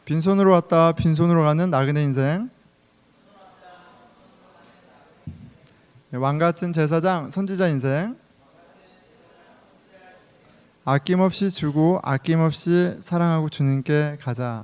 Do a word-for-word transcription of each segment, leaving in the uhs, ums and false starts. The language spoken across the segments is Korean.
빈손으로 왔다 빈손으로 가는 나그네 인생. 왕같은 제사장 선지자 인생. 아낌없이 주고 아낌없이 사랑하고 주님께 가자.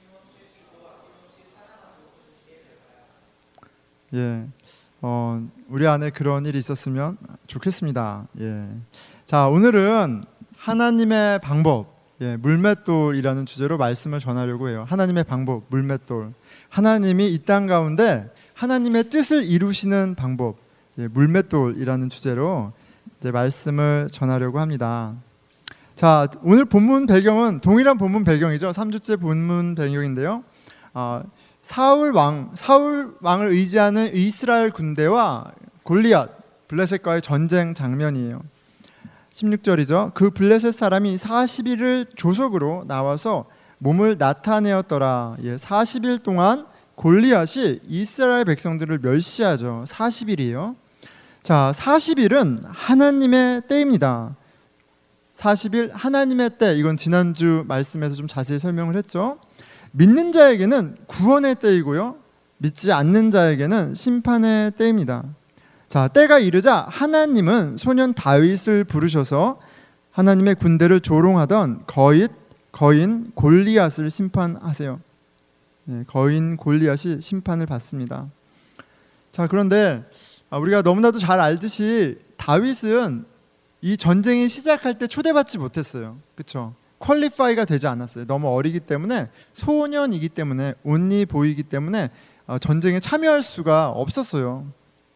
예, 어, 우리 안에 그런 일이 있었으면 좋겠습니다. 예, 자 오늘은 하나님의 방법, 예, 물맷돌이라는 주제로 말씀을 전하려고 해요. 하나님의 방법, 물맷돌. 하나님이 이 땅 가운데 하나님의 뜻을 이루시는 방법, 예, 물맷돌이라는 주제로 이제 말씀을 전하려고 합니다. 자, 오늘 본문 배경은 동일한 본문 배경이죠. 삼 주째 본문 배경인데요. 어, 사울 왕, 사울 왕을 의지하는 이스라엘 군대와 골리앗, 블레셋과의 전쟁 장면이에요. 십육 절이죠. 그 블레셋 사람이 사십 일을 조석으로 나와서 몸을 나타내었더라. 예, 사십 일 동안 골리앗이 이스라엘 백성들을 멸시하죠. 사십 일이에요. 자, 사십 일은 하나님의 때입니다. 사십 일 하나님의 때, 이건 지난주 말씀에서 좀 자세히 설명을 했죠. 믿는 자에게는 구원의 때이고요, 믿지 않는 자에게는 심판의 때입니다. 자, 때가 이르자 하나님은 소년 다윗을 부르셔서 하나님의 군대를 조롱하던 거인, 거인 골리앗을 심판하세요. 네, 거인 골리앗이 심판을 받습니다. 자, 그런데 우리가 너무나도 잘 알듯이 다윗은 이 전쟁이 시작할 때 초대받지 못했어요. 그렇죠? 퀄리파이가 되지 않았어요. 너무 어리기 때문에, 소년이기 때문에, 온리 보이기 때문에 전쟁에 참여할 수가 없었어요.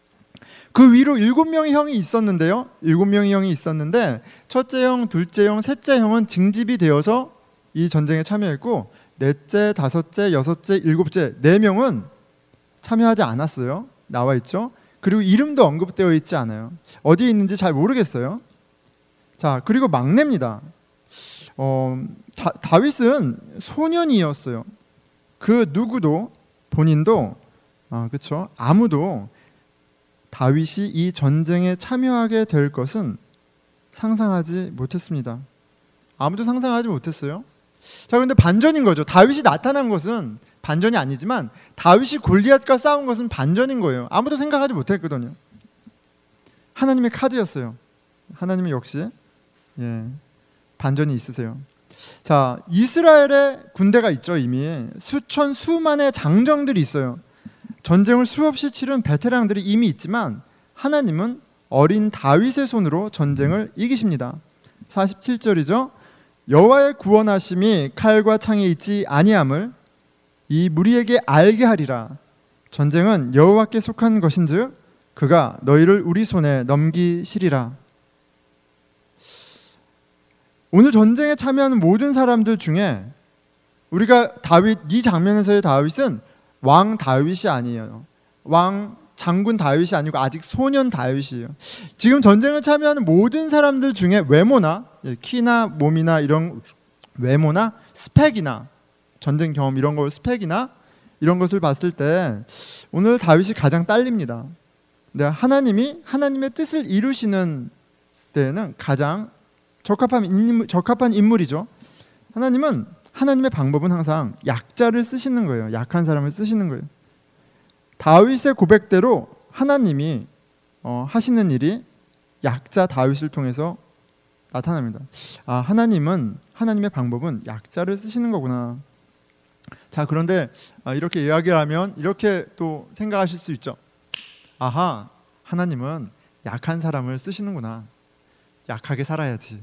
그 위로 일곱 명의 형이 있었는데요. 일곱 명의 형이 있었는데 첫째 형, 둘째 형, 셋째 형은 징집이 되어서 이 전쟁에 참여했고, 넷째, 다섯째, 여섯째, 일곱째 네 명은 참여하지 않았어요. 나와 있죠. 그리고 이름도 언급되어 있지 않아요. 어디에 있는지 잘 모르겠어요. 자, 그리고 막내입니다. 어, 다, 다윗은 소년이었어요. 그 누구도, 본인도, 아, 그렇죠, 아무도 다윗이 이 전쟁에 참여하게 될 것은 상상하지 못했습니다. 아무도 상상하지 못했어요. 자, 그런데 반전인 거죠. 다윗이 나타난 것은 반전이 아니지만 다윗이 골리앗과 싸운 것은 반전인 거예요. 아무도 생각하지 못했거든요. 하나님의 카드였어요. 하나님이 역시, 예, 반전이 있으세요. 자, 이스라엘의 군대가 있죠. 이미 수천 수만의 장정들이 있어요. 전쟁을 수없이 치른 베테랑들이 이미 있지만 하나님은 어린 다윗의 손으로 전쟁을 이기십니다. 사십칠 절이죠. 여호와의 구원하심이 칼과 창에 있지 아니함을 이 무리에게 알게 하리라. 전쟁은 여호와께 속한 것인즉 그가 너희를 우리 손에 넘기시리라. 오늘 전쟁에 참여하는 모든 사람들 중에 우리가 다윗, 이 장면에서의 다윗은 왕 다윗이 아니에요. 왕 장군 다윗이 아니고 아직 소년 다윗이에요. 지금 전쟁을 참여하는 모든 사람들 중에 외모나, 키나 몸이나 이런 외모나 스펙이나 전쟁 경험 이런 걸 스펙이나 이런 것을 봤을 때 오늘 다윗이 가장 딸립니다. 근데 하나님이 하나님의 뜻을 이루시는 때에는 가장 적합한 인물, 적합한 인물이죠. 하나님은 하나님의 방법은 항상 약자를 쓰시는 거예요. 약한 사람을 쓰시는 거예요. 다윗의 고백대로 하나님이 어, 하시는 일이 약자 다윗을 통해서 나타납니다. 아, 하나님은, 하나님의 방법은 약자를 쓰시는 거구나. 자, 그런데 아, 이렇게 이야기를 하면 이렇게 또 생각하실 수 있죠. 아하, 하나님은 약한 사람을 쓰시는구나. 약하게 살아야지.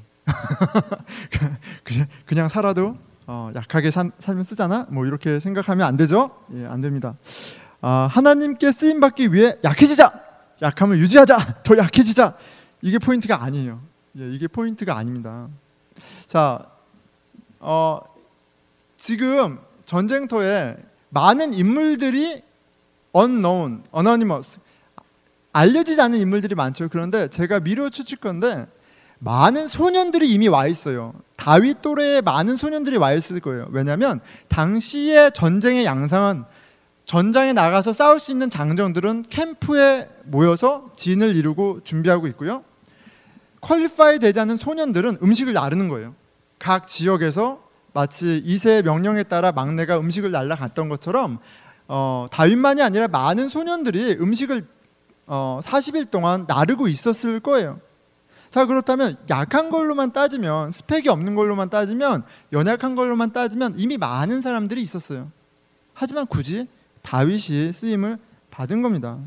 그냥, 그냥 살아도 어, 약하게 산, 살면 쓰잖아. 뭐 이렇게 생각하면 안 되죠. 예, 안 됩니다. 아, 하나님께 쓰임 받기 위해 약해지자. 약함을 유지하자. 더 약해지자. 이게 포인트가 아니에요. 예, 이게 포인트가 아닙니다. 자, 어, 지금 전쟁터에 많은 인물들이 unknown, anonymous, 알려지지 않은 인물들이 많죠. 그런데 제가 미루어 추측 건데 많은 소년들이 이미 와 있어요. 다윗 또래의 많은 소년들이 와 있을 거예요. 왜냐하면 당시의 전쟁의 양상은 전장에 나가서 싸울 수 있는 장정들은 캠프에 모여서 진을 이루고 준비하고 있고요. 퀄리파이 되지 않은 소년들은 음식을 나르는 거예요. 각 지역에서 마치 이세의 명령에 따라 막내가 음식을 날라갔던 것처럼 어, 다윗만이 아니라 많은 소년들이 음식을 어, 사십 일 동안 나르고 있었을 거예요. 자, 그렇다면 약한 걸로만 따지면, 스펙이 없는 걸로만 따지면, 연약한 걸로만 따지면 이미 많은 사람들이 있었어요. 하지만 굳이 다윗이 쓰임을 받은 겁니다.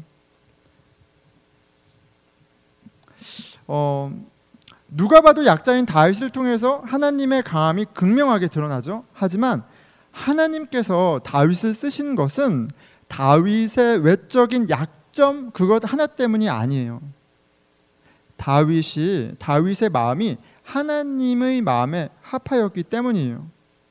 어, 누가 봐도 약자인 다윗을 통해서 하나님의 강함이 극명하게 드러나죠. 하지만 하나님께서 다윗을 쓰신 것은 다윗의 외적인 약점 그것 하나 때문이 아니에요. 다윗이 다윗의 마음이 하나님의 마음에 합하였기 때문이에요.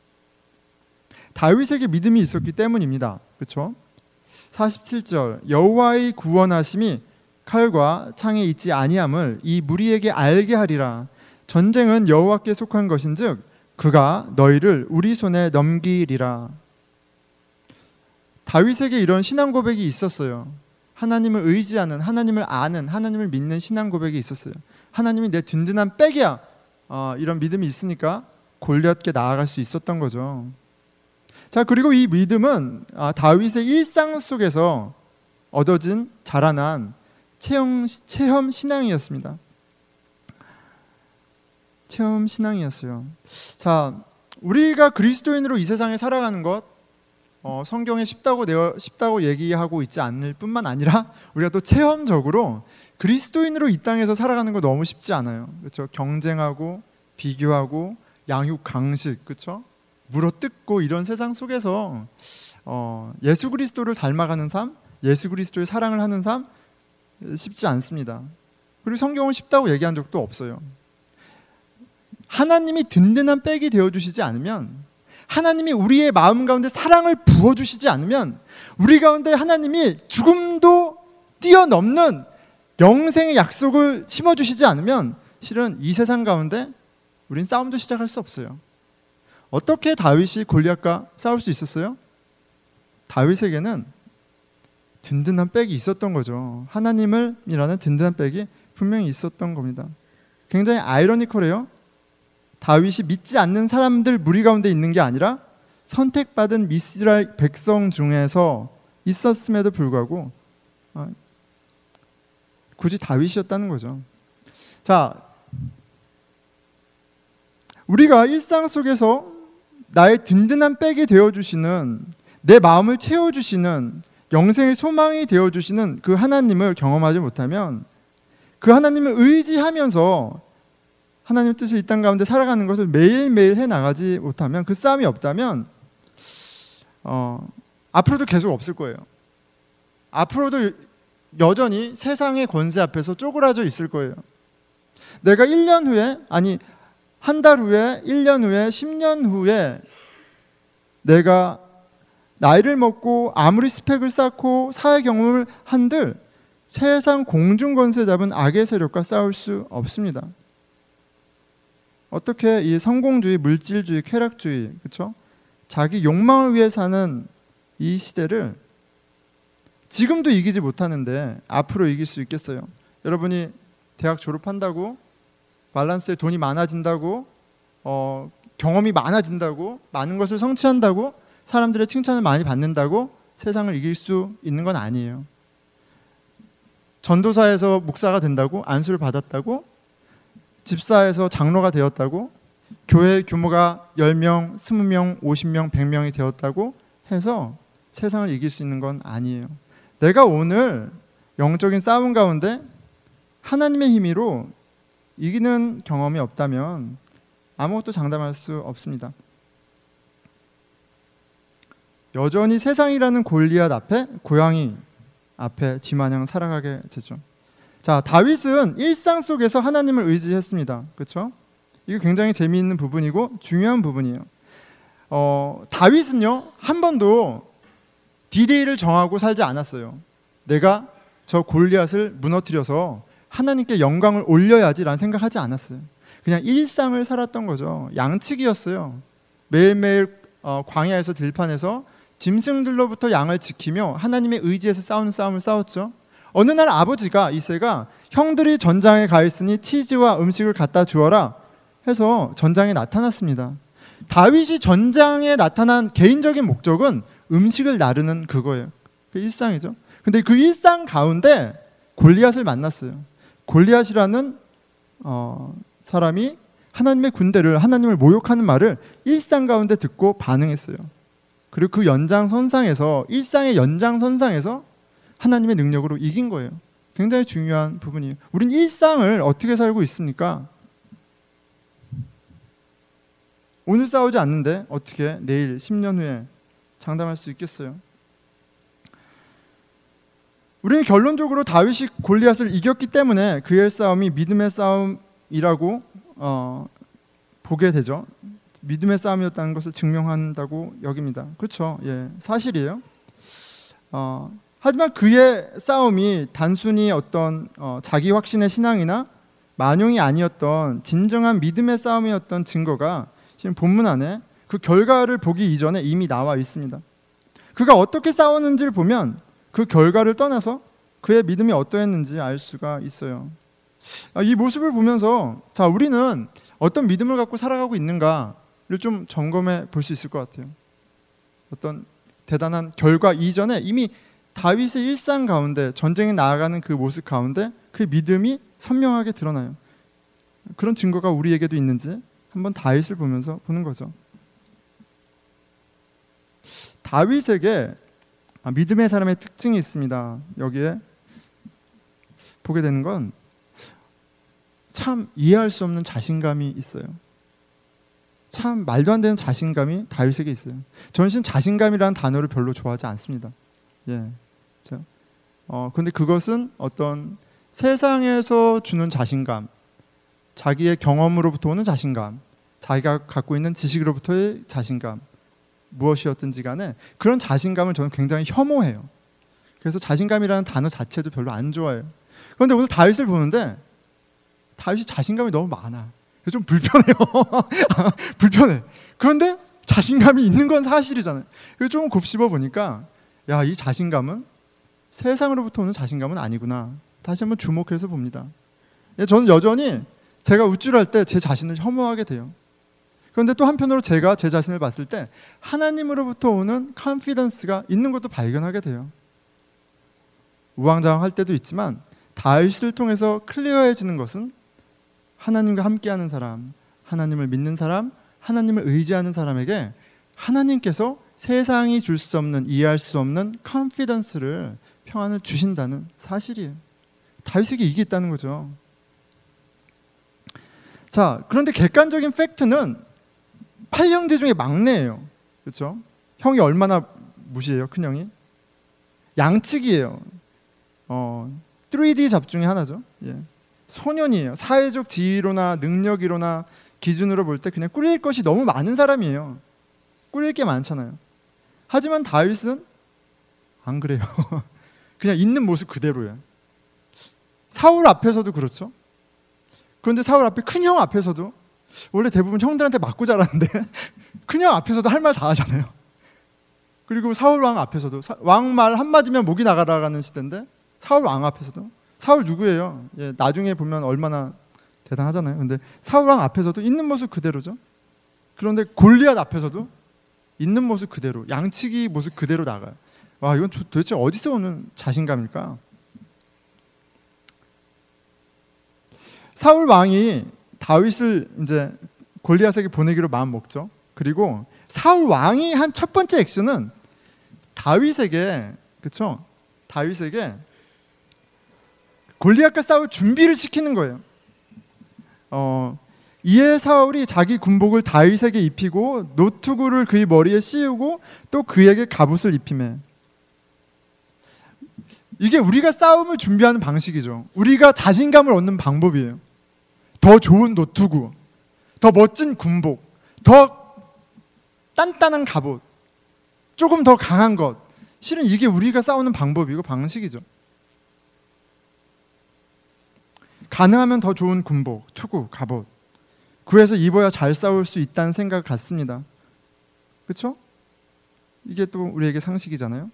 다윗에게 믿음이 있었기 때문입니다. 그렇죠? 사십칠 절 여호와의 구원하심이 칼과 창에 있지 아니함을 이 무리에게 알게 하리라. 전쟁은 여호와께 속한 것인즉 그가 너희를 우리 손에 넘기리라. 다윗에게 이런 신앙 고백이 있었어요. 하나님을 의지하는, 하나님을 아는, 하나님을 믿는 신앙 고백이 있었어요. 하나님이 내 든든한 백이야. 어, 이런 믿음이 있으니까 골리앗께 나아갈 수 있었던 거죠. 자, 그리고 이 믿음은 아, 다윗의 일상 속에서 얻어진 자라난 체험, 체험 신앙이었습니다. 체험 신앙이었어요. 자, 우리가 그리스도인으로 이 세상에 살아가는 것 어, 성경에 쉽다고 내어, 쉽다고 얘기하고 있지 않을 뿐만 아니라 우리가 또 체험적으로 그리스도인으로 이 땅에서 살아가는 거 너무 쉽지 않아요. 그렇죠? 경쟁하고 비교하고 양육 강식, 그렇죠? 물어뜯고 이런 세상 속에서 어, 예수 그리스도를 닮아가는 삶, 예수 그리스도의 사랑을 하는 삶 쉽지 않습니다. 그리고 성경은 쉽다고 얘기한 적도 없어요. 하나님이 든든한 백이 되어주시지 않으면, 하나님이 우리의 마음 가운데 사랑을 부어주시지 않으면, 우리 가운데 하나님이 죽음도 뛰어넘는 영생의 약속을 심어주시지 않으면 실은 이 세상 가운데 우린 싸움도 시작할 수 없어요. 어떻게 다윗이 골리앗과 싸울 수 있었어요? 다윗에게는 든든한 백이 있었던 거죠. 하나님을 이라는 든든한 백이 분명히 있었던 겁니다. 굉장히 아이러니컬해요. 다윗이 믿지 않는 사람들 무리 가운데 있는 게 아니라 선택받은 이스라엘 백성 중에서 있었음에도 불구하고 어, 굳이 다윗이었다는 거죠. 자, 우리가 일상 속에서 나의 든든한 백이 되어주시는, 내 마음을 채워주시는, 영생의 소망이 되어주시는 그 하나님을 경험하지 못하면, 그 하나님을 의지하면서 하나님의 뜻을 이 땅 가운데 살아가는 것을 매일매일 해나가지 못하면, 그 싸움이 없다면 어, 앞으로도 계속 없을 거예요. 앞으로도 여전히 세상의 권세 앞에서 쪼그라져 있을 거예요. 내가 일 년 후에, 아니 한 달 후에, 일 년 후에, 십 년 후에 내가 나이를 먹고 아무리 스펙을 쌓고 사회 경험을 한들 세상 공중 권세 잡은 악의 세력과 싸울 수 없습니다. 어떻게 이 성공주의, 물질주의, 쾌락주의, 그렇죠? 자기 욕망을 위해 사는 이 시대를 지금도 이기지 못하는데 앞으로 이길 수 있겠어요? 여러분이 대학 졸업한다고, 밸런스에 돈이 많아진다고, 어, 경험이 많아진다고, 많은 것을 성취한다고, 사람들의 칭찬을 많이 받는다고 세상을 이길 수 있는 건 아니에요. 전도사에서 목사가 된다고, 안수를 받았다고, 집사에서 장로가 되었다고, 교회 규모가 열 명, 이십 명, 오십 명, 백 명이 되었다고 해서 세상을 이길 수 있는 건 아니에요. 내가 오늘 영적인 싸움 가운데 하나님의 힘으로 이기는 경험이 없다면 아무것도 장담할 수 없습니다. 여전히 세상이라는 골리앗 앞에, 고양이 앞에 쥐마냥 살아가게 되죠. 자, 다윗은 일상 속에서 하나님을 의지했습니다. 그렇죠? 이게 굉장히 재미있는 부분이고 중요한 부분이에요. 어, 다윗은요, 한 번도 디데이를 정하고 살지 않았어요. 내가 저 골리앗을 무너뜨려서 하나님께 영광을 올려야지라는 생각하지 않았어요. 그냥 일상을 살았던 거죠. 양치기였어요. 매일매일 어, 광야에서 들판에서 짐승들로부터 양을 지키며 하나님의 의지에서 싸우는 싸움을 싸웠죠. 어느 날 아버지가, 이새가 형들이 전장에 가 있으니 치즈와 음식을 갖다 주어라 해서 전장에 나타났습니다. 다윗이 전장에 나타난 개인적인 목적은 음식을 나르는 그거예요. 그 일상이죠. 근데 그 일상 가운데 골리앗을 만났어요. 골리앗이라는 어, 사람이 하나님의 군대를, 하나님을 모욕하는 말을 일상 가운데 듣고 반응했어요. 그리고 그 연장선상에서, 일상의 연장선상에서 하나님의 능력으로 이긴 거예요. 굉장히 중요한 부분이에요. 우린 일상을 어떻게 살고 있습니까? 오늘 싸우지 않는데 어떻게 내일 십 년 후에 장담할 수 있겠어요? 우리는 결론적으로 다윗이 골리앗을 이겼기 때문에 그의 싸움이 믿음의 싸움이라고 어, 보게 되죠. 믿음의 싸움이었다는 것을 증명한다고 여깁니다. 그렇죠? 예, 사실이에요. 어, 하지만 그의 싸움이 단순히 어떤 어, 자기 확신의 신앙이나 만용이 아니었던 진정한 믿음의 싸움이었던 증거가 지금 본문 안에 그 결과를 보기 이전에 이미 나와 있습니다. 그가 어떻게 싸웠는지를 보면 그 결과를 떠나서 그의 믿음이 어떠했는지 알 수가 있어요. 이 모습을 보면서 자, 우리는 어떤 믿음을 갖고 살아가고 있는가를 좀 점검해 볼 수 있을 것 같아요. 어떤 대단한 결과 이전에 이미 다윗의 일상 가운데, 전쟁에 나아가는 그 모습 가운데 그 믿음이 선명하게 드러나요. 그런 증거가 우리에게도 있는지 한번 다윗을 보면서 보는 거죠. 다윗에게 믿음의 사람의 특징이 있습니다. 여기에 보게 되는 건 참 이해할 수 없는 자신감이 있어요. 참 말도 안 되는 자신감이 다윗에게 있어요. 저는 사실 자신감이라는 단어를 별로 좋아하지 않습니다. 예, 그렇죠? 어, 근데 그것은 어떤 세상에서 주는 자신감, 자기의 경험으로부터 오는 자신감, 자기가 갖고 있는 지식으로부터의 자신감, 무엇이었든지 간에 그런 자신감을 저는 굉장히 혐오해요. 그래서 자신감이라는 단어 자체도 별로 안 좋아해요. 그런데 오늘 다윗을 보는데 다윗이 자신감이 너무 많아. 그래서 좀 불편해요. 불편해. 그런데 자신감이 있는 건 사실이잖아요. 그래서 조금 곱씹어 보니까 야, 이 자신감은 세상으로부터 오는 자신감은 아니구나. 다시 한번 주목해서 봅니다. 저는 여전히 제가 우쭐할 때 제 자신을 혐오하게 돼요. 그런데 또 한편으로 제가 제 자신을 봤을 때 하나님으로부터 오는 컨피던스가 있는 것도 발견하게 돼요. 우왕좌왕할 때도 있지만 다윗을 통해서 클리어해지는 것은 하나님과 함께하는 사람, 하나님을 믿는 사람, 하나님을 의지하는 사람에게 하나님께서 세상이 줄 수 없는, 이해할 수 없는 컨피던스를, 평안을 주신다는 사실이에요. 다윗에게 이게 있다는 거죠. 자, 그런데 객관적인 팩트는 팔 형제 중에 막내예요. 그렇죠? 형이 얼마나 무시해요, 큰 형이? 양측이에요. 어, 쓰리 디 잡 중에 하나죠. 예. 소년이에요. 사회적 지위로나 능력이로나 기준으로 볼 때 그냥 꾸릴 것이 너무 많은 사람이에요. 꾸릴 게 많잖아요. 하지만 다윗은 안 그래요. 그냥 있는 모습 그대로예요. 사울 앞에서도 그렇죠. 그런데 사울 앞에 큰 형 앞에서도, 원래 대부분 형들한테 맞고 자라는데 큰 형 앞에서도 할 말 다 하잖아요. 그리고 사울 왕 앞에서도, 왕 말 한마디면 목이 나가다가는 시대인데 사울 왕 앞에서도, 사울 누구예요? 예, 나중에 보면 얼마나 대단하잖아요. 근데 사울 왕 앞에서도 있는 모습 그대로죠. 그런데 골리앗 앞에서도 있는 모습 그대로, 양치기 모습 그대로 나가요. 와, 이건 도대체 어디서 오는 자신감일까? 사울 왕이 다윗을 이제 골리앗에게 보내기로 마음 먹죠. 그리고 사울 왕이 한 첫 번째 액션은 다윗에게, 그렇죠? 다윗에게 골리앗과 싸울 준비를 시키는 거예요. 어, 이에 사울이 자기 군복을 다윗에게 입히고 노투구를 그의 머리에 씌우고 또 그에게 갑옷을 입히매. 이게 우리가 싸움을 준비하는 방식이죠. 우리가 자신감을 얻는 방법이에요. 더 좋은 노투구, 더 멋진 군복, 더 단단한 갑옷, 조금 더 강한 것. 실은 이게 우리가 싸우는 방법이고 방식이죠. 가능하면 더 좋은 군복, 투구, 갑옷, 구해서 입어야 잘 싸울 수 있다는 생각 같습니다. 그렇죠? 이게 또 우리에게 상식이잖아요.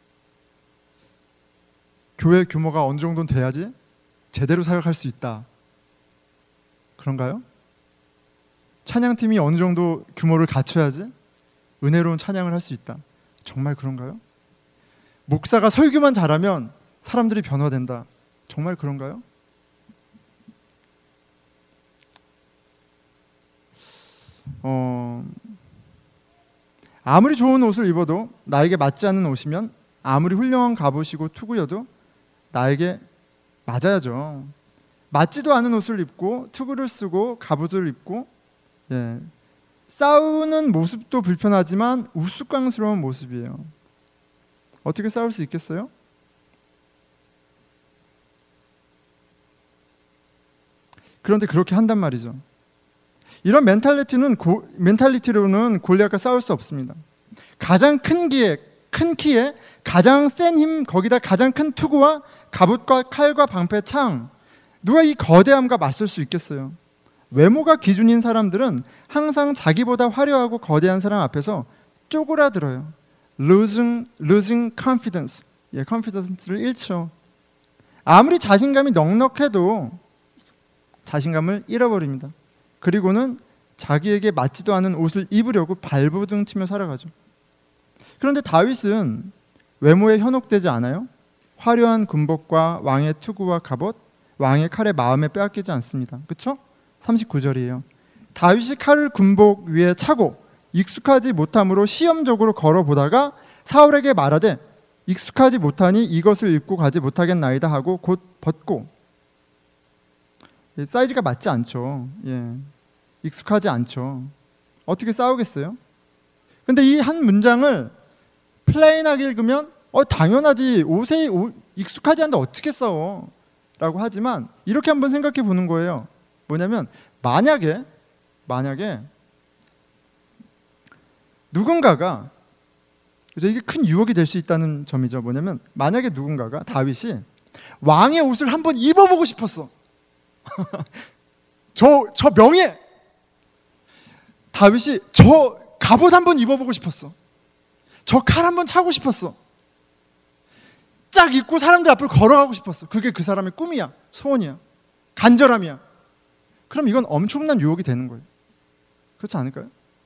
교회 규모가 어느 정도는 돼야지 제대로 사역할 수 있다. 그런가요? 찬양팀이 어느 정도 규모를 갖춰야지 은혜로운 찬양을 할 수 있다. 정말 그런가요? 목사가 설교만 잘하면 사람들이 변화된다. 정말 그런가요? 어, 아무리 좋은 옷을 입어도 나에게 맞지 않는 옷이면 아무리 훌륭한 갑옷이고 투구여도 나에게 맞아야죠. 맞지도 않은 옷을 입고 투구를 쓰고 갑옷을 입고 예, 싸우는 모습도 불편하지만 우스꽝스러운 모습이에요. 어떻게 싸울 수 있겠어요? 그런데 그렇게 한단 말이죠. 이런 멘탈리티는 고, 멘탈리티로는 골리앗과 싸울 수 없습니다. 가장 큰 기에 큰 키에 가장 센 힘, 거기다 가장 큰 투구와 갑옷과 칼과 방패, 창, 누가 이 거대함과 맞설 수 있겠어요? 외모가 기준인 사람들은 항상 자기보다 화려하고 거대한 사람 앞에서 쪼그라들어요. losing, losing confidence, 예, confidence를 잃죠. 아무리 자신감이 넉넉해도 자신감을 잃어버립니다. 그리고는 자기에게 맞지도 않은 옷을 입으려고 발버둥 치며 살아가죠. 그런데 다윗은 외모에 현혹되지 않아요. 화려한 군복과 왕의 투구와 갑옷, 왕의 칼에 마음에 빼앗기지 않습니다. 그렇죠? 삼십구 절이에요. 다윗이 칼을 군복 위에 차고 익숙하지 못함으로 시험적으로 걸어보다가 사울에게 말하되 익숙하지 못하니 이것을 입고 가지 못하겠나이다 하고 곧 벗고. 사이즈가 맞지 않죠. 예. 익숙하지 않죠. 어떻게 싸우겠어요? 근데 이 한 문장을 플레인하게 읽으면 어 당연하지, 옷에 옷, 익숙하지 않은데 어떻게 싸워? 라고 하지만 이렇게 한번 생각해 보는 거예요. 뭐냐면 만약에 만약에 누군가가, 이게 큰 유혹이 될 수 있다는 점이죠. 뭐냐면 만약에 누군가가 다윗이 왕의 옷을 한번 입어보고 싶었어. 저, 저 명예, 다윗이 저 갑옷 한번 입어보고 싶었어. 저 칼 한번 차고 싶었어. 쫙 입고 사람들 앞을 걸어가고 싶었어. 그게 그 사람의 꿈이야, 소원이야, 간절함이야. 그럼 이건 엄청난 유혹이 되는 거예요. 그렇지 않을까요?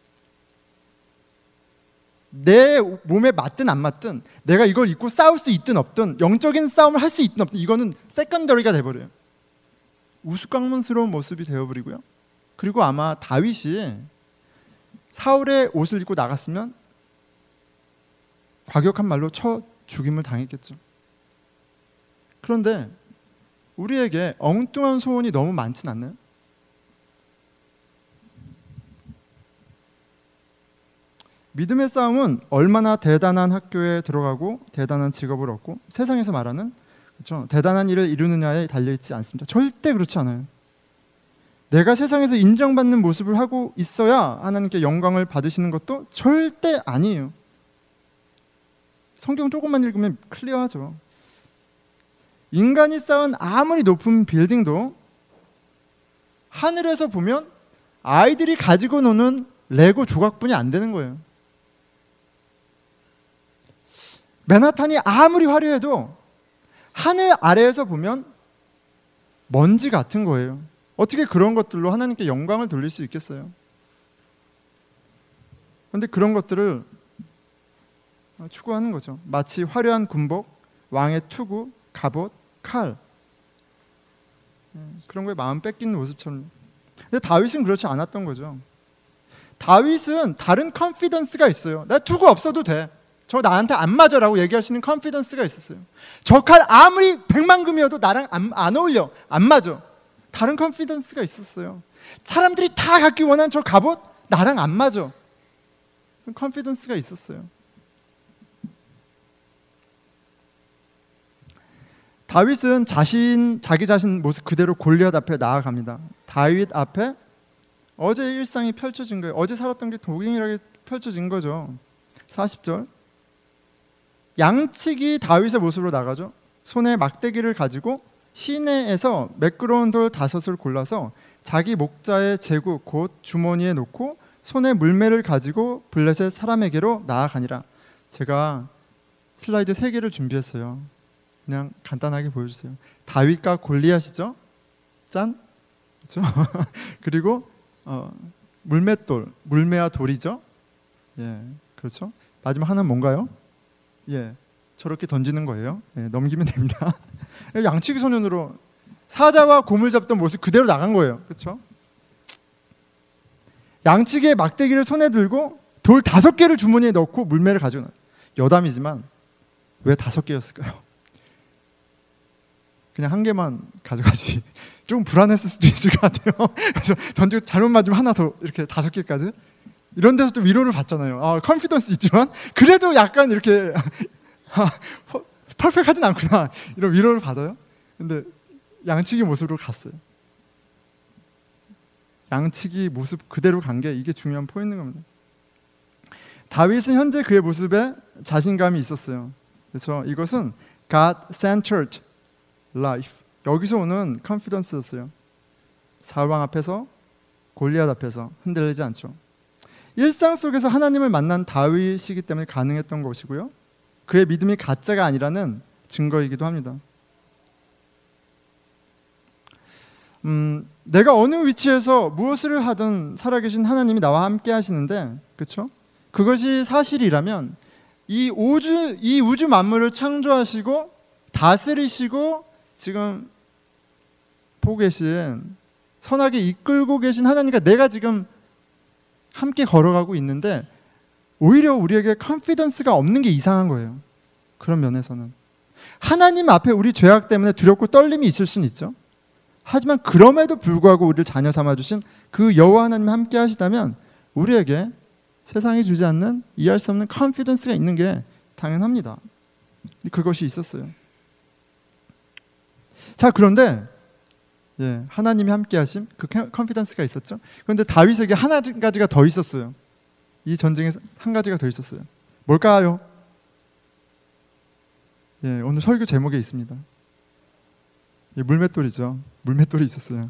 내 몸에 맞든 안 맞든, 내가 이걸 입고 싸울 수 있든 없든, 영적인 싸움을 할 수 있든 없든, 이거는 세컨더리가 돼버려요. 우스꽝스러운 모습이 되어버리고요. 그리고 아마 다윗이 사울의 옷을 입고 나갔으면 과격한 말로 쳐 죽임을 당했겠죠. 그런데 우리에게 엉뚱한 소원이 너무 많진 않나요? 믿음의 싸움은 얼마나 대단한 학교에 들어가고 대단한 직업을 얻고 세상에서 말하는, 그렇죠, 대단한 일을 이루느냐에 달려있지 않습니다. 절대 그렇지 않아요. 내가 세상에서 인정받는 모습을 하고 있어야 하나님께 영광을 받으시는 것도 절대 아니에요. 성경 조금만 읽으면 클리어하죠. 인간이 쌓은 아무리 높은 빌딩도 하늘에서 보면 아이들이 가지고 노는 레고 조각뿐이 안 되는 거예요. 맨하탄이 아무리 화려해도 하늘 아래에서 보면 먼지 같은 거예요. 어떻게 그런 것들로 하나님께 영광을 돌릴 수 있겠어요? 그런데 그런 것들을 추구하는 거죠. 마치 화려한 군복, 왕의 투구, 갑옷, 칼, 그런 거에 마음 뺏기는 모습처럼. 근데 다윗은 그렇지 않았던 거죠. 다윗은 다른 컨피던스가 있어요. 나 투구 없어도 돼, 저 나한테 안 맞아라고 얘기할 수 있는 컨피던스가 있었어요. 저 칼 아무리 백만 금이어도 나랑 안, 안 어울려, 안 맞아. 다른 컨피던스가 있었어요. 사람들이 다 갖기 원한 저 갑옷 나랑 안 맞아. 컨피던스가 있었어요. 다윗은 자신, 자기 자신 모습 그대로 골리앗 앞에 나아갑니다. 다윗 앞에 어제의 일상이 펼쳐진 거예요. 어제 살았던 게 동일하게 펼쳐진 거죠. 사십 절. 양치기 다윗의 모습으로 나가죠. 손에 막대기를 가지고 시내에서 매끄러운 돌 다섯을 골라서 자기 목자의 제구 곧 주머니에 놓고 손에 물매를 가지고 블레셋 사람에게로 나아가니라. 제가 슬라이드 세 개를 준비했어요. 그냥 간단하게 보여주세요. 다윗과 골리앗이죠. 짠. 그렇죠? 그리고 어, 물맷돌, 물매와 돌이죠. 예, 그렇죠. 마지막 하나는 뭔가요? 예, 저렇게 던지는 거예요. 예, 넘기면 됩니다. 양치기 소년으로 사자와 곰을 잡던 모습 그대로 나간 거예요. 그렇죠? 양치기의 막대기를 손에 들고 돌 다섯 개를 주머니에 넣고 물매를 가지고 나. 여담이지만 왜 다섯 개였을까요? 그냥 한 개만 가져가지. 좀 불안했을 수도 있을 것 같아요. 그래서 던지고 잘못 맞으면 하나 더 이렇게 다섯 개까지. 이런 데서 또 위로를 받잖아요. 아, 컨피던스 있지만 그래도 약간 이렇게 아, 퍼펙트하진 않구나. 이런 위로를 받아요. 근데 양치기 모습으로 갔어요. 양치기 모습 그대로 간 게 이게 중요한 포인트인 겁니다. 다윗은 현재 그의 모습에 자신감이 있었어요. 그래서 이것은 God-centered life. 여기서 오는 컨피던스였어요. 사울왕 앞에서, 골리앗 앞에서 흔들리지 않죠. 일상 속에서 하나님을 만난 다윗이기 때문에 가능했던 것이고요. 그의 믿음이 가짜가 아니라는 증거이기도 합니다. 음, 내가 어느 위치에서 무엇을 하든 살아계신 하나님이 나와 함께 하시는데, 그렇죠? 그것이 사실이라면 이 우주, 이 우주 만물을 창조하시고 다스리시고 지금 보고 계신, 선하게 이끌고 계신 하나님과 내가 지금 함께 걸어가고 있는데 오히려 우리에게 컨피던스가 없는 게 이상한 거예요. 그런 면에서는 하나님 앞에 우리 죄악 때문에 두렵고 떨림이 있을 수는 있죠. 하지만 그럼에도 불구하고 우리를 자녀 삼아주신 그 여호와 하나님 함께 하시다면 우리에게 세상이 주지 않는, 이해할 수 없는 컨피던스가 있는 게 당연합니다. 그것이 있었어요. 자, 그런데 예, 하나님이 함께 하심, 그 컨피던스가 있었죠. 그런데 다윗에게 한 가지가 더 있었어요. 이 전쟁에 한 가지가 더 있었어요. 뭘까요? 예, 오늘 설교 제목에 있습니다. 예, 물맷돌이죠. 물맷돌이 있었어요.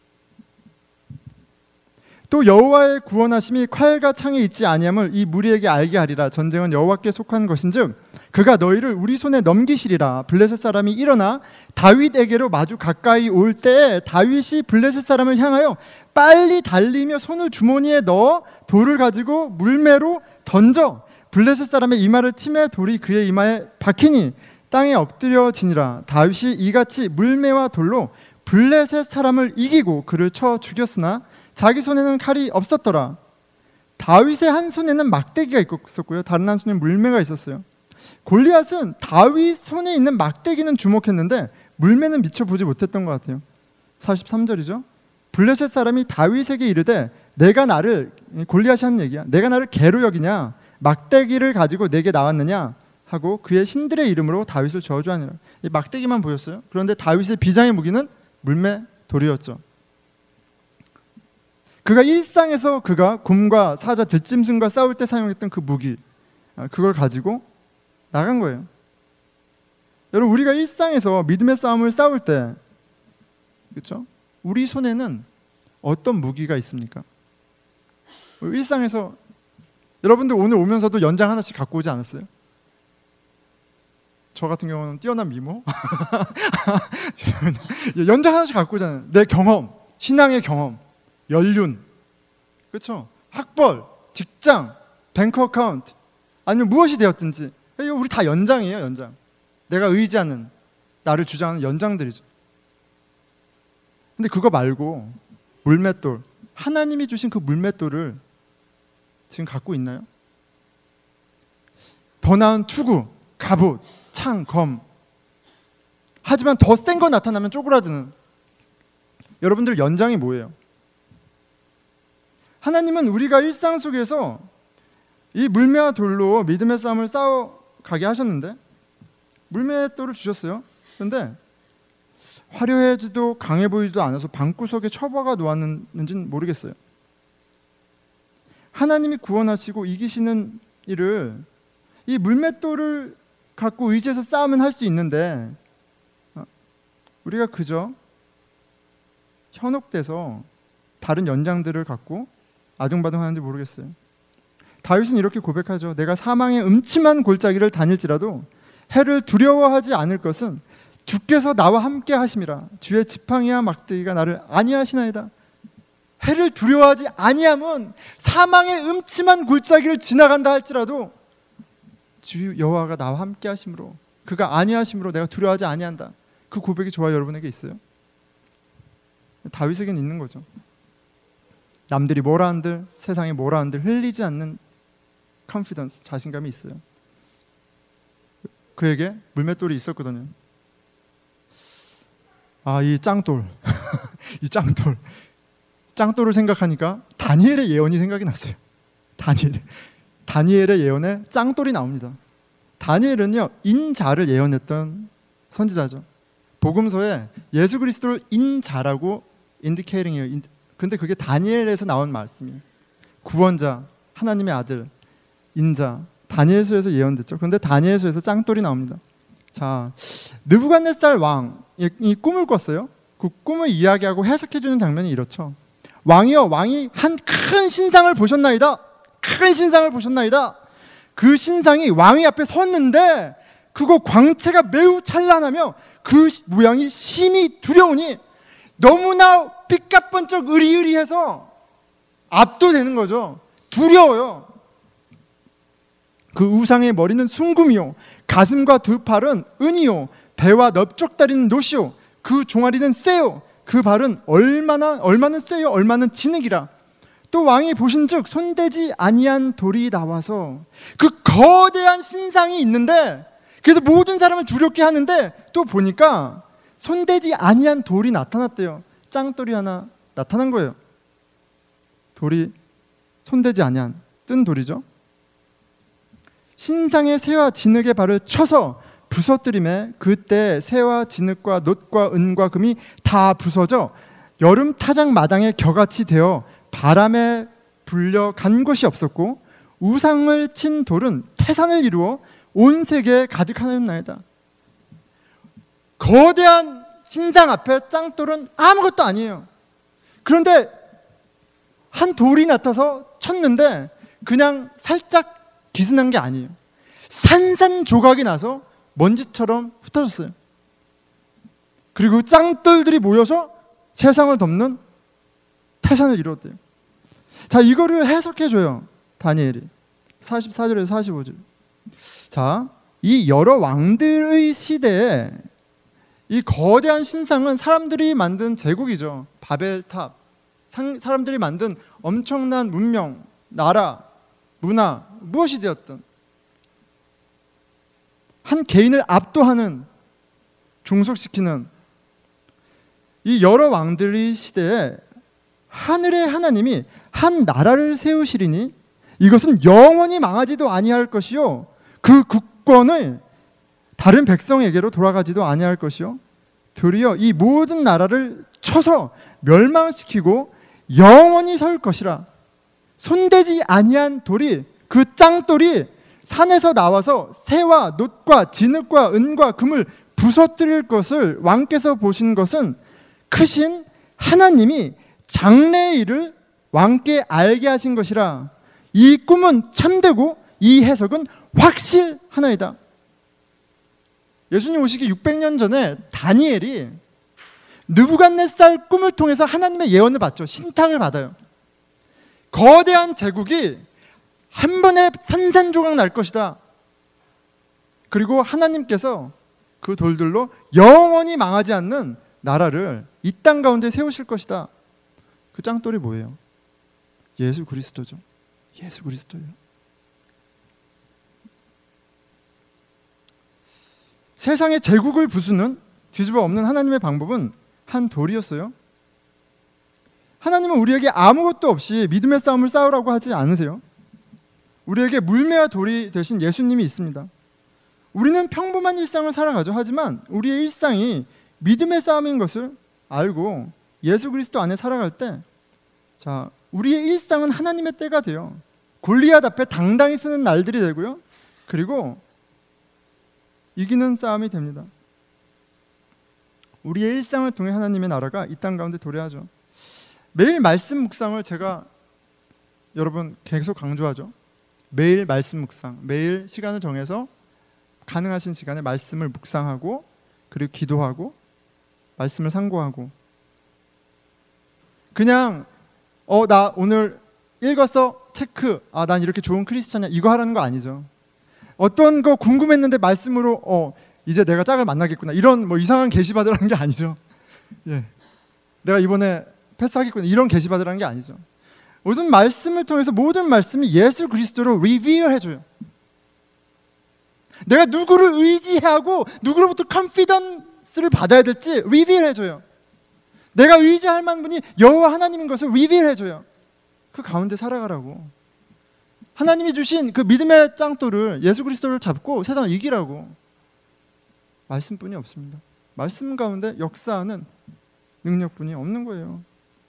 또 여호와의 구원하심이 칼과 창에 있지 아니함을 이 무리에게 알게 하리라. 전쟁은 여호와께 속한 것인즉 그가 너희를 우리 손에 넘기시리라. 블레셋 사람이 일어나 다윗에게로 마주 가까이 올 때에 다윗이 블레셋 사람을 향하여 빨리 달리며 손을 주머니에 넣어 돌을 가지고 물매로 던져 블레셋 사람의 이마를 치매 돌이 그의 이마에 박히니 땅에 엎드려지니라. 다윗이 이같이 물매와 돌로 블레셋 사람을 이기고 그를 쳐 죽였으나 자기 손에는 칼이 없었더라. 다윗의 한 손에는 막대기가 있었고요, 다른 한 손에 물매가 있었어요. 골리앗은 다윗 손에 있는 막대기는 주목했는데 물매는 미처 보지 못했던 것 같아요. 사십삼 절이죠. 블레셋 사람이 다윗에게 이르되 내가 나를, 골리앗이 한 얘기야, 내가 나를 개로 여기냐, 막대기를 가지고 내게 나왔느냐 하고 그의 신들의 이름으로 다윗을 저주하니라. 이 막대기만 보였어요. 그런데 다윗의 비장의 무기는 물매 돌이었죠. 그가 일상에서 그가 곰과 사자, 들짐승과 싸울 때 사용했던 그 무기, 그걸 가지고 나간 거예요. 여러분, 우리가 일상에서 믿음의 싸움을 싸울 때, 그렇죠? 우리 손에는 어떤 무기가 있습니까? 일상에서 여러분들 오늘 오면서도 연장 하나씩 갖고 오지 않았어요? 저 같은 경우는 뛰어난 미모. 연장 하나씩 갖고 오잖아요. 내 경험, 신앙의 경험, 연륜, 그렇죠? 학벌, 직장, 뱅크 어카운트, 아니면 무엇이 되었든지 이거 우리 다 연장이에요. 연장. 내가 의지하는, 나를 주장하는 연장들이죠. 근데 그거 말고 물맷돌, 하나님이 주신 그 물맷돌을 지금 갖고 있나요? 더 나은 투구, 갑옷, 창, 검. 하지만 더 센 거 나타나면 쪼그라드는, 여러분들 연장이 뭐예요? 하나님은 우리가 일상 속에서 이 물매와 돌로 믿음의 싸움을 싸워가게 하셨는데 물맷돌을 주셨어요. 그런데 화려해지도 강해 보이지도 않아서 방구석에 처박아 놓았는지는 모르겠어요. 하나님이 구원하시고 이기시는 일을 이 물맷돌을 갖고 의지해서 싸우면 할 수 있는데 우리가 그저 현혹돼서 다른 연장들을 갖고 아둥바둥하는지 모르겠어요. 다윗은 이렇게 고백하죠. 내가 사망의 음침한 골짜기를 다닐지라도 해를 두려워하지 않을 것은 주께서 나와 함께 하심이라. 주의 지팡이와 막대기가 나를 안위하시나이다. 해를 두려워하지 아니함은 사망의 음침한 골짜기를 지나간다 할지라도 주 여호와가 나와 함께 하심으로, 그가 아니하심으로 내가 두려워하지 아니한다. 그 고백이 저와 여러분에게 있어요. 다윗에게는 있는 거죠. 남들이 뭐라 한들, 세상이 뭐라 한들 흘리지 않는 컨피던스, 자신감이 있어요. 그에게 물맷돌이 있었거든요. 아, 이 짱돌 이 짱돌 짱돌을 생각하니까 다니엘의 예언이 생각이 났어요. 다니엘 다니엘의 예언에 짱돌이 나옵니다. 다니엘은요, 인자를 예언했던 선지자죠. 복음서에 예수 그리스도를 인자라고 인디케이팅해요. 근데 그게 다니엘에서 나온 말씀이에요. 구원자, 하나님의 아들, 인자, 다니엘서에서 예언됐죠. 그런데 다니엘서에서 짱돌이 나옵니다. 자, 느부갓네살 왕이 이 꿈을 꿨어요. 그 꿈을 이야기하고 해석해주는 장면이 이렇죠. 왕이여, 왕이 한 큰 신상을 보셨나이다. 큰 신상을 보셨나이다. 그 신상이 왕의 앞에 섰는데 그거 광채가 매우 찬란하며 그 모양이 심히 두려우니 너무나 삐까뻔쩍 으리으리해서 압도되는 거죠. 두려워요. 그 우상의 머리는 순금이요, 가슴과 두 팔은 은이요, 배와 넓적다리는 노시요, 그 종아리는 쇠요, 그 발은 얼마나 얼마는 쇠요, 얼마는 진흙이라. 또 왕이 보신즉 손대지 아니한 돌이 나와서, 그 거대한 신상이 있는데, 그래서 모든 사람을 두렵게 하는데, 또 보니까 손대지 아니한 돌이 나타났대요. 짱돌이 하나 나타난 거예요. 돌이 손대지 아니한 뜬 돌이죠. 신상의 새와 진흙의 발을 쳐서 부서뜨림에 그때 새와 진흙과 놋과 은과 금이 다 부서져 여름 타작 마당에 겨같이 되어 바람에 불려 간 곳이 없었고, 우상을 친 돌은 태산을 이루어 온 세계에 가득하였나이다. 거대한 신상 앞에 짱돌은 아무것도 아니에요. 그런데 한 돌이 나타서 쳤는데 그냥 살짝 기스난 게 아니에요. 산산조각이 나서 먼지처럼 흩어졌어요. 그리고 짱돌들이 모여서 세상을 덮는 태산을 이루었대요. 자, 이거를 해석해줘요, 다니엘이. 사십사 절에서 사십오 절. 자, 이 여러 왕들의 시대에 이 거대한 신상은 사람들이 만든 제국이죠. 바벨탑, 사람들이 만든 엄청난 문명, 나라, 문화, 무엇이 되었든 한 개인을 압도하는, 종속시키는 이 여러 왕들의 시대에 하늘의 하나님이 한 나라를 세우시리니 이것은 영원히 망하지도 아니할 것이요, 그 국권을 다른 백성에게로 돌아가지도 아니할 것이요, 도리어 이 모든 나라를 쳐서 멸망시키고 영원히 설 것이라. 손대지 아니한 돌이, 그 짱돌이 산에서 나와서 새와 놋과 진흙과 은과 금을 부서뜨릴 것을 왕께서 보신 것은 크신 하나님이 장래의 일을 왕께 알게 하신 것이라. 이 꿈은 참되고 이 해석은 확실하나이다. 예수님 오시기 육백 년 전에 다니엘이 느부갓네살 꿈을 통해서 하나님의 예언을 받죠. 신탁을 받아요. 거대한 제국이 한 번에 산산조각 날 것이다. 그리고 하나님께서 그 돌들로 영원히 망하지 않는 나라를 이 땅 가운데 세우실 것이다. 그 짱돌이 뭐예요? 예수 그리스도죠. 예수 그리스도예요. 세상의 제국을 부수는, 뒤집어 엎는 하나님의 방법은 한 돌이었어요. 하나님은 우리에게 아무것도 없이 믿음의 싸움을 싸우라고 하지 않으세요. 우리에게 물매와 돌이 되신 예수님이 있습니다. 우리는 평범한 일상을 살아가죠. 하지만 우리의 일상이 믿음의 싸움인 것을 알고 예수 그리스도 안에 살아갈 때, 자, 우리의 일상은 하나님의 때가 돼요. 골리앗 앞에 당당히 쓰는 날들이 되고요. 그리고 이기는 싸움이 됩니다. 우리의 일상을 통해 하나님의 나라가 이 땅 가운데 도래하죠. 매일 말씀 묵상을 제가 여러분 계속 강조하죠. 매일 말씀 묵상, 매일 시간을 정해서 가능하신 시간에 말씀을 묵상하고, 그리고 기도하고, 말씀을 상고하고. 그냥 어, 나 오늘 읽었어? 체크. 아, 난 이렇게 좋은 크리스찬이야. 이거 하라는 거 아니죠. 어떤 거 궁금했는데 말씀으로 어, 이제 내가 짝을 만나겠구나. 이런 뭐 이상한 계시 받으라는 게 아니죠. 예. 내가 이번에 패스하겠구나. 이런 계시 받으라는 게 아니죠. 모든 말씀을 통해서 모든 말씀이 예수 그리스도로 리빌해 줘요. 내가 누구를 의지하고 누구로부터 컨피던스를 받아야 될지 리빌해 줘요. 내가 의지할 만한 분이 여호와 하나님인 것을 리빌해 줘요. 그 가운데 살아가라고. 하나님이 주신 그 믿음의 짱돌을 예수 그리스도를 잡고 세상을 이기라고. 말씀뿐이 없습니다. 말씀 가운데 역사하는 능력뿐이 없는 거예요.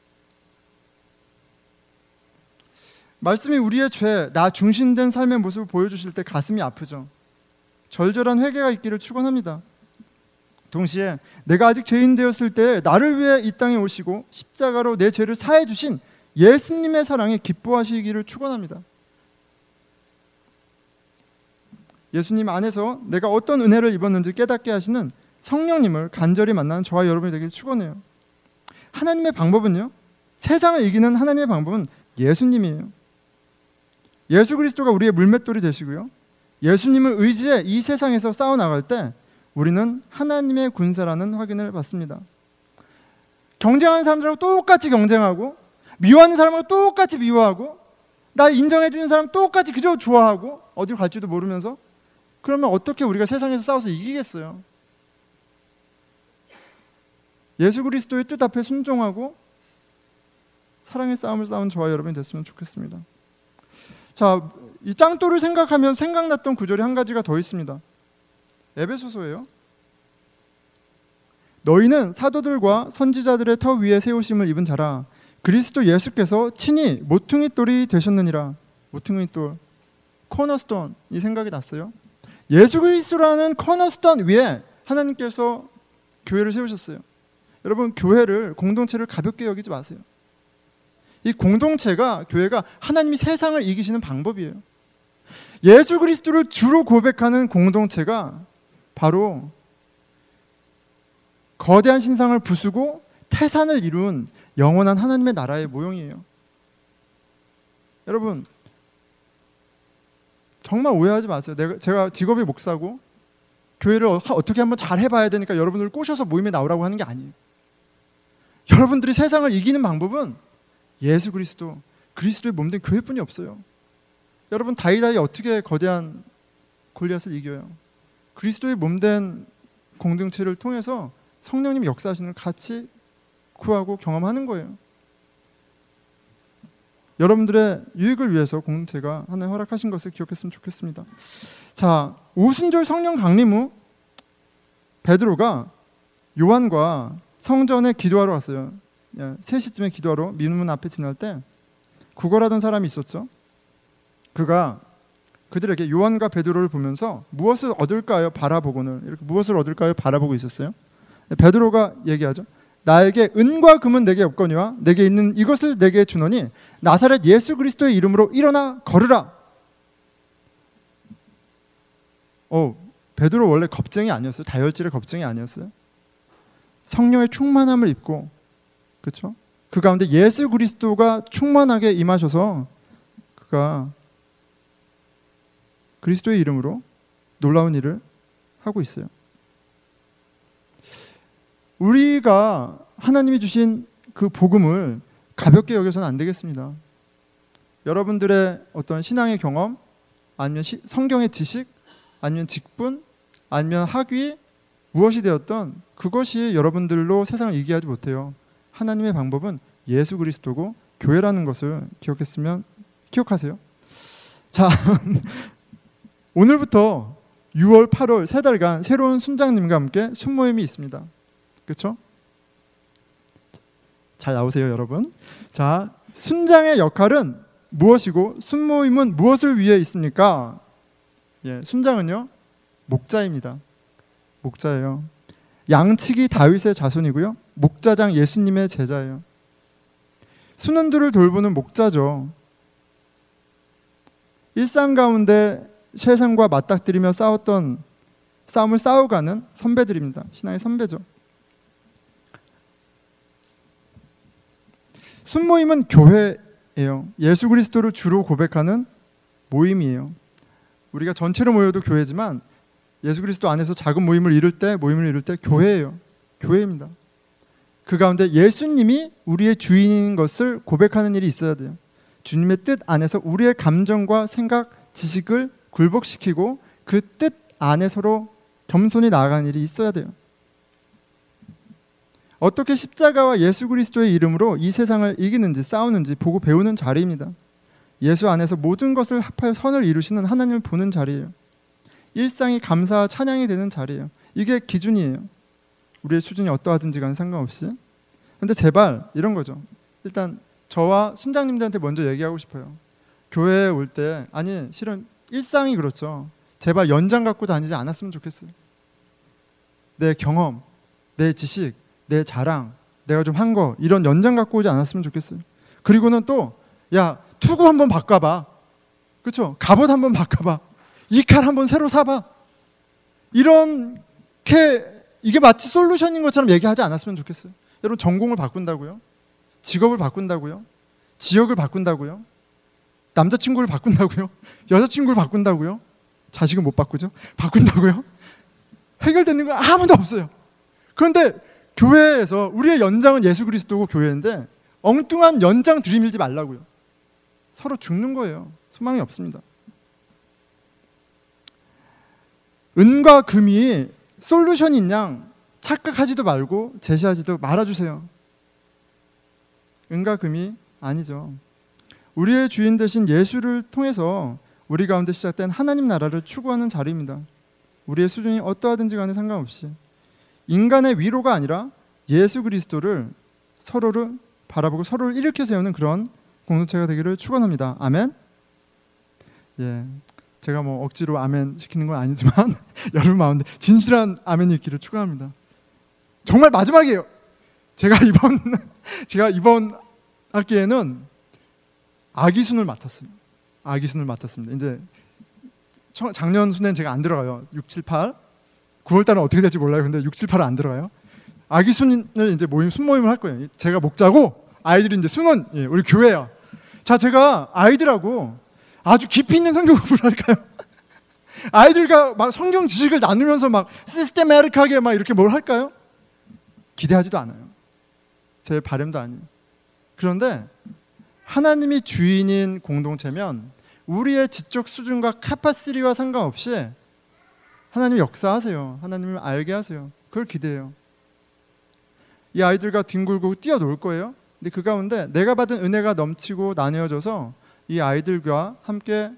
말씀이 우리의 죄, 나 중심된 삶의 모습을 보여주실 때 가슴이 아프죠. 절절한 회개가 있기를 축원합니다. 동시에 내가 아직 죄인 되었을 때 나를 위해 이 땅에 오시고 십자가로 내 죄를 사해 주신 예수님의 사랑에 기뻐하시기를 축원합니다. 예수님 안에서 내가 어떤 은혜를 입었는지 깨닫게 하시는 성령님을 간절히 만나는 저와 여러분이 되길 축원해요. 하나님의 방법은요, 세상을 이기는 하나님의 방법은 예수님이에요. 예수 그리스도가 우리의 물맷돌이 되시고요, 예수님을 의지해 이 세상에서 싸워나갈 때 우리는 하나님의 군사라는 확인을 받습니다. 경쟁하는 사람들하고 똑같이 경쟁하고, 미워하는 사람하고 똑같이 미워하고, 나 인정해 주는 사람 똑같이 그저 좋아하고, 어디로 갈지도 모르면서, 그러면 어떻게 우리가 세상에서 싸워서 이기겠어요? 예수 그리스도의 뜻 앞에 순종하고 사랑의 싸움을 싸운 저와 여러분이 됐으면 좋겠습니다. 자, 이 짱돌을 생각하면 생각났던 구절이 한 가지가 더 있습니다. 에베소서예요. 너희는 사도들과 선지자들의 터 위에 세우심을 입은 자라. 그리스도 예수께서 친히 모퉁이 돌이 되셨느니라. 모퉁이 돌, 코너스톤, 이 생각이 났어요. 예수 그리스도라는 코너스톤 위에 하나님께서 교회를 세우셨어요. 여러분, 교회를, 공동체를 가볍게 여기지 마세요. 이 공동체가, 교회가 하나님이 세상을 이기시는 방법이에요. 예수 그리스도를 주로 고백하는 공동체가 바로 거대한 신상을 부수고 태산을 이룬 영원한 하나님의 나라의 모형이에요. 여러분, 정말 오해하지 마세요. 내가, 제가 직업이 목사고 교회를 어떻게 한번 잘 해봐야 되니까 여러분들을 꼬셔서 모임에 나오라고 하는 게 아니에요. 여러분들이 세상을 이기는 방법은 예수 그리스도, 그리스도의 몸된 교회뿐이 없어요. 여러분, 다이다이 어떻게 거대한 골리앗을 이겨요? 그리스도의 몸된 공동체를 통해서 성령님이 역사하시는 걸 같이 구하고 경험하는 거예요. 여러분들의 유익을 위해서 공동체가 하나님 허락하신 것을 기억했으면 좋겠습니다. 자, 오순절 성령 강림 후 베드로가 요한과 성전에 기도하러 왔어요. 세 시쯤에 기도하러 민문 앞에 지날 때 구걸하던 사람이 있었죠. 그가 그들에게 요한과 베드로를 보면서 무엇을 얻을까요? 바라보고는, 이렇게 무엇을 얻을까요? 바라보고 있었어요. 베드로가 얘기하죠. 나에게 은과 금은 내게 없거니와 내게 있는 이것을 내게 주노니 나사렛 예수 그리스도의 이름으로 일어나 걸으라. 어, 베드로 원래 겁쟁이 아니었어요. 다혈질의 겁쟁이 아니었어요. 성령의 충만함을 입고, 그렇죠? 그 가운데 예수 그리스도가 충만하게 임하셔서 그가 그리스도의 이름으로 놀라운 일을 하고 있어요. 우리가 하나님이 주신 그 복음을 가볍게 여겨서는 안 되겠습니다. 여러분들의 어떤 신앙의 경험, 아니면 시, 성경의 지식, 아니면 직분, 아니면 학위, 무엇이 되었던 그것이 여러분들로 세상을 이기하지 못해요. 하나님의 방법은 예수 그리스도고 교회라는 것을 기억했으면 기억하세요. 자, 오늘부터 유월, 팔월 세 달간 새로운 순장님과 함께 순모임이 있습니다. 그렇죠? 잘 나오세요, 여러분. 자, 순장의 역할은 무엇이고 순모임은 무엇을 위해 있습니까? 예, 순장은요, 목자입니다. 목자예요. 양치기 다윗의 자손이고요, 목자장 예수님의 제자예요. 순원들을 돌보는 목자죠. 일상 가운데 세상과 맞닥뜨리며 싸웠던 싸움을 싸워가는 선배들입니다. 신앙의 선배죠. 순모임은 교회예요. 예수 그리스도를 주로 고백하는 모임이에요. 우리가 전체로 모여도 교회지만 예수 그리스도 안에서 작은 모임을 이룰 때, 모임을 이룰 때 교회예요. 교회입니다. 그 가운데 예수님이 우리의 주인인 것을 고백하는 일이 있어야 돼요. 주님의 뜻 안에서 우리의 감정과 생각, 지식을 굴복시키고 그 뜻 안에 서로 겸손히 나아가는 일이 있어야 돼요. 어떻게 십자가와 예수 그리스도의 이름으로 이 세상을 이기는지 싸우는지 보고 배우는 자리입니다. 예수 안에서 모든 것을 합하여 선을 이루시는 하나님을 보는 자리예요. 일상이 감사와 찬양이 되는 자리예요. 이게 기준이에요. 우리의 수준이 어떠하든지 간에 상관없이. 근데 제발 이런 거죠. 일단 저와 순장님들한테 먼저 얘기하고 싶어요. 교회에 올 때, 아니 실은 일상이 그렇죠. 제발 연장 갖고 다니지 않았으면 좋겠어요. 내 경험, 내 지식, 내 자랑, 내가 좀 한 거 이런 연장 갖고 오지 않았으면 좋겠어요. 그리고는 또 야 투구 한번 바꿔봐. 그렇죠? 갑옷 한번 바꿔봐. 이 칼 한번 새로 사봐. 이렇게 이게 마치 솔루션인 것처럼 얘기하지 않았으면 좋겠어요. 여러분 전공을 바꾼다고요? 직업을 바꾼다고요? 지역을 바꾼다고요? 남자친구를 바꾼다고요? 여자친구를 바꾼다고요? 자식은 못 바꾸죠? 바꾼다고요? 해결되는 거 아무도 없어요. 그런데 교회에서 우리의 연장은 예수 그리스도고 교회인데 엉뚱한 연장 들이밀지 말라고요. 서로 죽는 거예요. 소망이 없습니다. 은과 금이 솔루션인 양 착각하지도 말고 제시하지도 말아주세요. 은과 금이 아니죠. 우리의 주인 되신 예수를 통해서 우리 가운데 시작된 하나님 나라를 추구하는 자리입니다. 우리의 수준이 어떠하든지 간에 상관없이 인간의 위로가 아니라 예수 그리스도를 서로를 바라보고 서로를 일으켜 세우는 그런 공동체가 되기를 축원합니다. 아멘. 예, 제가 뭐 억지로 아멘 시키는 건 아니지만 여러분 마음에 진실한 아멘이 있기를 축원합니다. 정말 마지막이에요. 제가 이번 제가 이번 학기에는 아기순을 맡았어요. 아기순을 맡았습니다. 이제 작년 순에는 제가 안 들어가요. 육, 칠, 팔. 구월 달은 어떻게 될지 몰라요. 근데 육, 칠, 팔은 안 들어가요. 아기순을 이제 모임 순모임을 할 거예요. 제가 목자고 아이들이 이제 순원, 예, 우리 교회야. 자, 제가 아이들하고 아주 깊이 있는 성경 공부를 할까요? 아이들과 막 성경 지식을 나누면서 막 시스테메틱하게 막 이렇게 뭘 할까요? 기대하지도 않아요. 제 바람도 아니에요. 그런데 하나님이 주인인 공동체면 우리의 지적 수준과 카파시티와 상관없이 하나님이 역사하세요. 하나님을 알게 하세요. 그걸 기대해요. 이 아이들과 뒹굴고 뛰어놀 거예요. 근데 그 가운데 내가 받은 은혜가 넘치고 나뉘어져서 이 아이들과 함께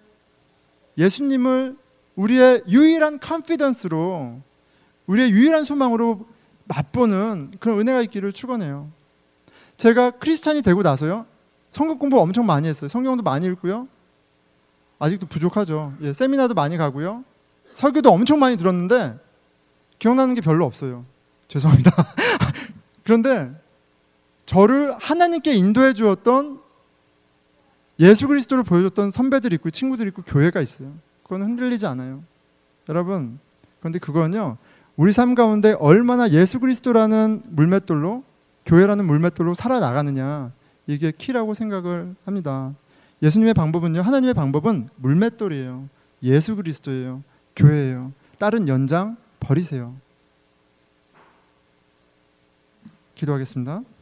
예수님을 우리의 유일한 컨피던스로, 우리의 유일한 소망으로 맛보는 그런 은혜가 있기를 축원해요. 제가 크리스찬이 되고 나서요, 성경 공부 엄청 많이 했어요. 성경도 많이 읽고요. 아직도 부족하죠. 예, 세미나도 많이 가고요. 설교도 엄청 많이 들었는데 기억나는 게 별로 없어요. 죄송합니다. 그런데 저를 하나님께 인도해 주었던 예수 그리스도를 보여줬던 선배들이 있고 친구들이 있고 교회가 있어요. 그건 흔들리지 않아요. 여러분, 그런데 그건요, 우리 삶 가운데 얼마나 예수 그리스도라는 물맷돌로, 교회라는 물맷돌로 살아나가느냐, 이게 키라고 생각을 합니다. 예수님의 방법은요, 하나님의 방법은 물맷돌이에요. 예수 그리스도예요. 교회예요. 다른 연장 버리세요. 기도하겠습니다.